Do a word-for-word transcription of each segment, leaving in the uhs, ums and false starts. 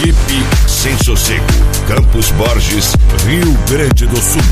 Equipe Sem Sossego, Campos Borges, Rio Grande do Sul.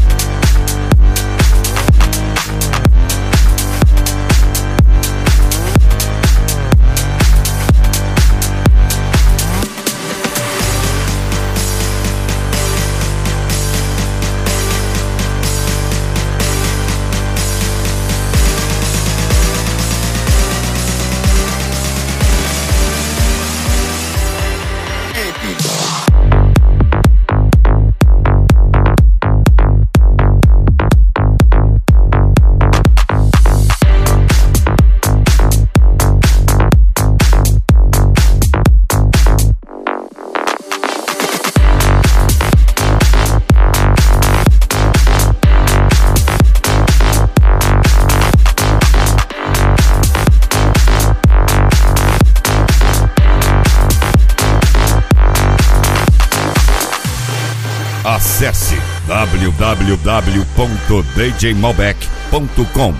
Acesse w w w ponto d j malbec ponto com.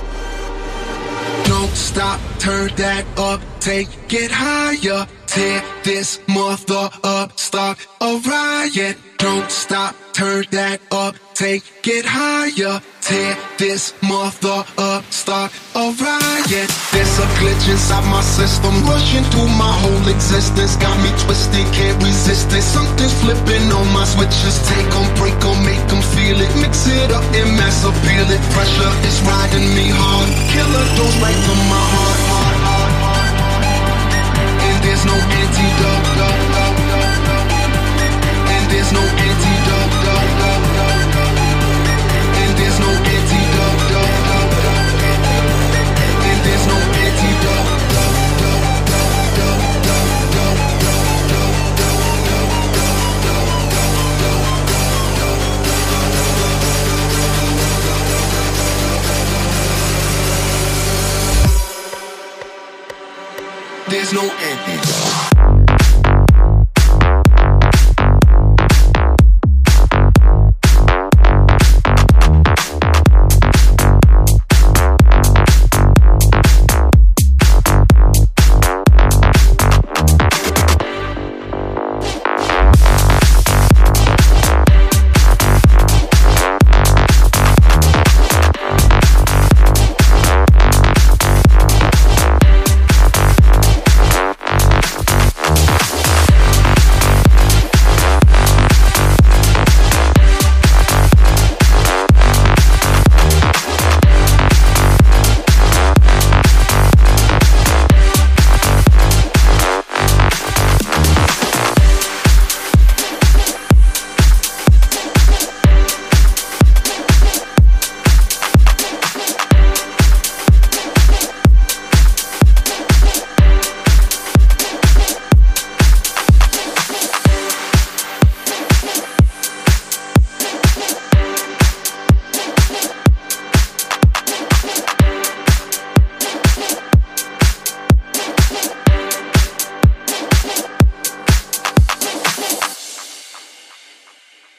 Don't stop, turn that up, take it higher. Tear this mother up, start a riot. Don't stop, turn that up, take it higher. Tear this mother up, start a riot. There's a glitch inside my system, rushing through my whole existence. Got me twisted, can't resist it. Something's flipping on my switches. Take 'em, break 'em, make 'em feel it. Mix it up and mass appeal it. Pressure is riding me hard. Killer dose right to my heart, heart, heart, heart. And there's no antidote.